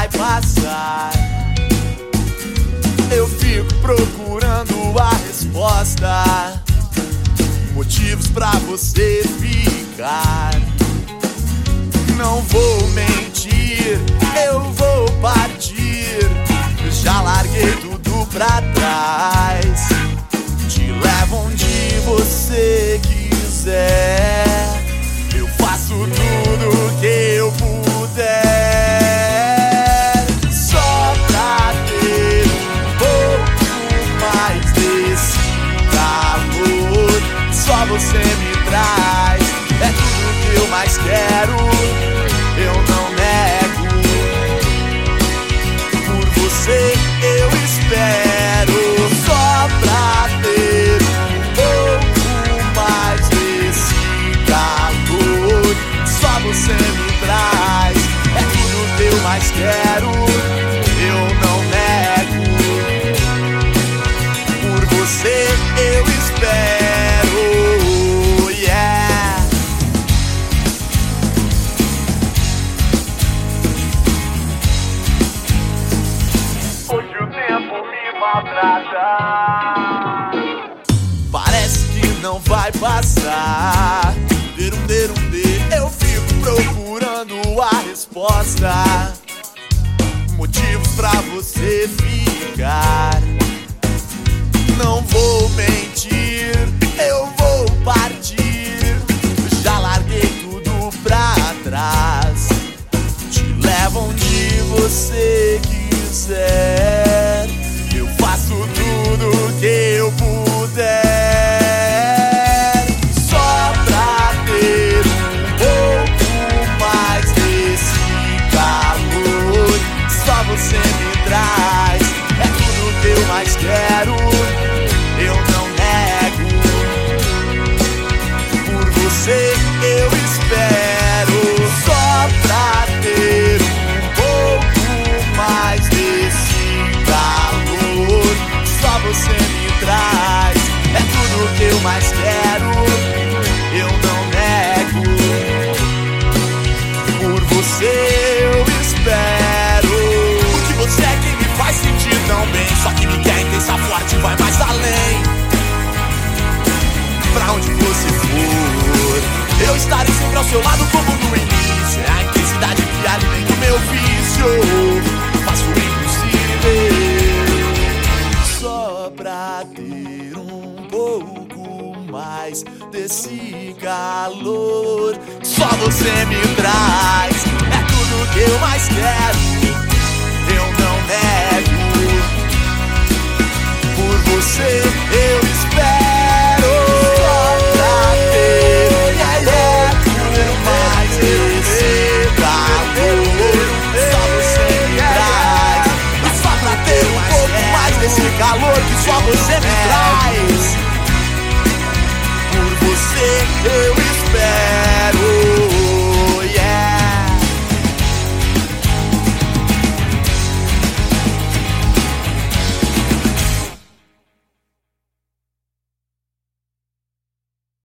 vai passar. Eu fico procurando a resposta, motivos pra você ficar. Não vou mentir, eu vou partir. Já larguei tudo pra trás. Te levo onde você quiser. Eu faço tudo que eu puder, só pra ter um pouco mais desse calor. Só você me traz, é tudo que eu mais quero. Eu não nego, por você eu espero. Só pra ter um pouco mais desse calor. Só você me traz, é tudo que eu mais quero. Eu não nego, por você eu espero. Yeah. Hoje o tempo me maltrata. Parece que não vai passar. Eu fico procurando a resposta, motivos pra você ficar. Não vou mentir, eu vou partir. Já larguei tudo pra trás. Te levo onde você quiser. Eu faço tudo que eu puder, só pra ter um pouco mais desse calor. Só você me traz, é tudo que eu mais quero. Eu não nego, por você eu espero. Só pra ter um pouco mais desse calor. Só você me traz, é tudo que eu mais quero. Eu não nego, por você eu espero. Porque você é quem me faz sentir tão bem. Só que me quer intensa, forte, vai mais além. Pra onde você for, eu estarei sempre ao seu lado como no início. É a intensidade que alimenta o meu vício. Faço o impossível, só pra ter um pouco mais desse calor. Só você me traz.